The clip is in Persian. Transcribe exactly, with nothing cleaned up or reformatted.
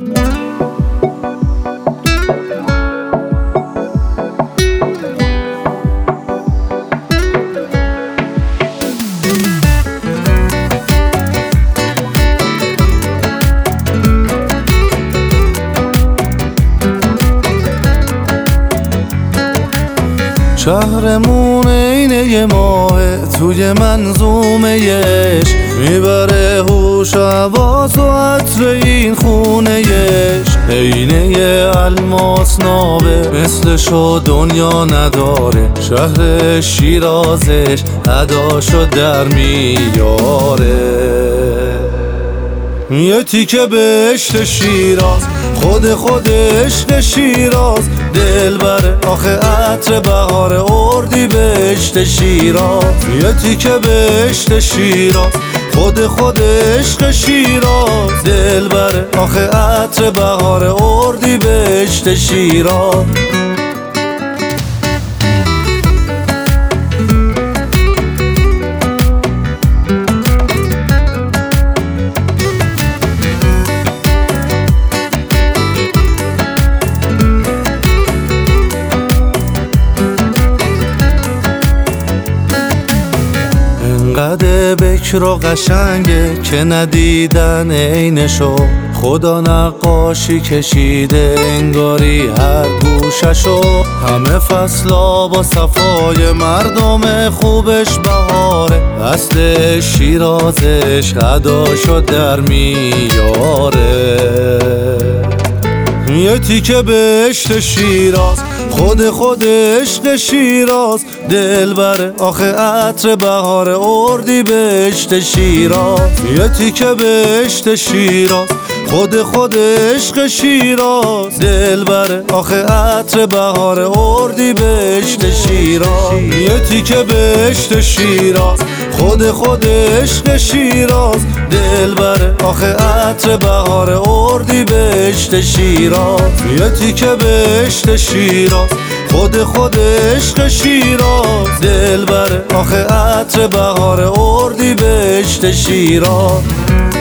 شهرمون اینه ماه توی منظومهش، میبره هوش و حواس و عطر این خونهش. عینه الماس نابه مثلشو دنیا نداره، شهر شیرازش اداشو در میاره. یه تیکه بهشت شیراز، خود خود عشق شیراز، دل بره آخه عطر بهار اردی بهشت شیراز. یه تیکه بهشت شیراز، خود خود عشق شیراز، دل بره آخه عطر بهار اردی بهشت شیراز. انقدر بکر و قشنگه که ندیدن عینشو، خدا نقاشی کشیده انگاری هر گوششو. همه فصلا با صفای مردم خوبش بهاره، اصل شیرازش اداشو در میاره. یه تیکه بهشت شیراز، خود خود عشق شیراز، دل بره آخه عطر بهار اردی بهشت شیراز. یه تیکه بهشت شیراز، خود خود عشق شیراز، دل بره آخه عطر بهار اردی بهشت شیراز. یه تیکه بهشت شیراز، خود خود عشق شیراز، دل بره آخه عطر بهار اردی بهشت شیراز. یه تیکه بهشت شیراز، خود خود عشق شیراز، دل بره آخه عطر بهار اردی بهشت شیراز.